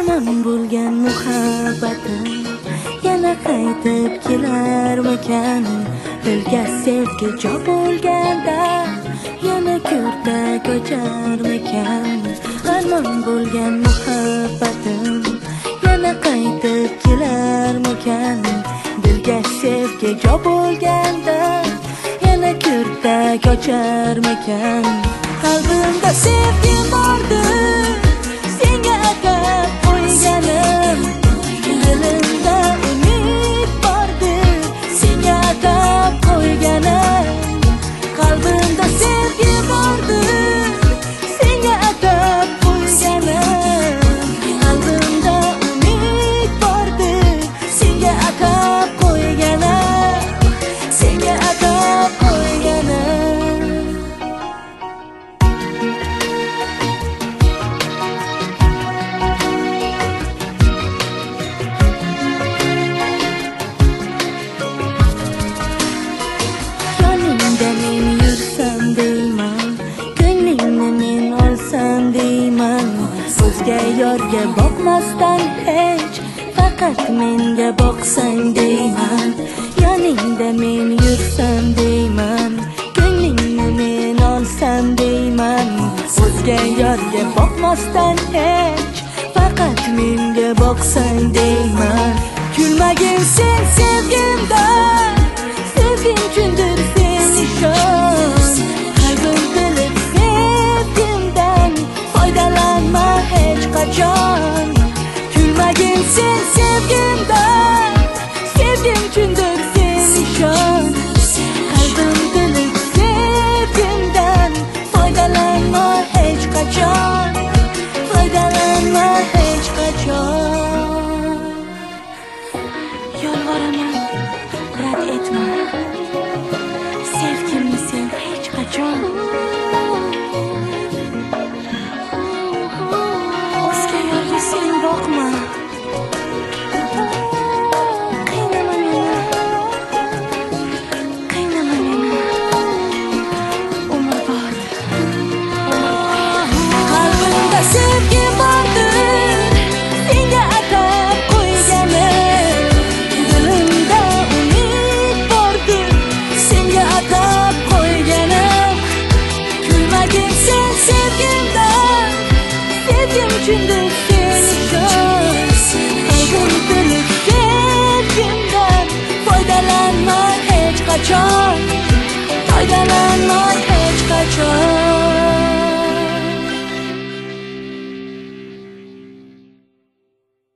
Armon bo'lgan muhabbatim yana qaytib kelarmikan? Dilga sevgi jo bo'lganda yana ko'rda ko'charmikan? Armon bo'lgan muhabbatim yana qaytib kelarmikan? Dilga sevgi jo bo'lganda yana ko'rda ko'charmikan? Qalbimda sevgi bordi, senga atab qo'yganim. Dilimda umid bordi, senga atab qo'yganim. Qalbimda sevgi bordi, senga atab qo'yganim. Qalbimda umid bordi, senga atab qo'yganim. Senga atab qo'yganim. Yoningda men yursam deyman, ko'nglingni men olsam deyman. O'zga yorga boqmasdan hech faqat menga boqsang deyman. Yoningda men yursam deyman, ko'nglingni men olsam deyman. O'zga yorga boqmasdan hech faqat menga boqsang deyman. Kulmagin sen sevgimdan, sevgim uchundir sen ishon. Qalbim bilib sevgimdan foydalanma hech qachon. Kulmagin sen sevgimdan, sevgim uchundir sen ishon. Qalbim bilib sevgimdan foydalanma hech qachon. Foydalanma hech qachon.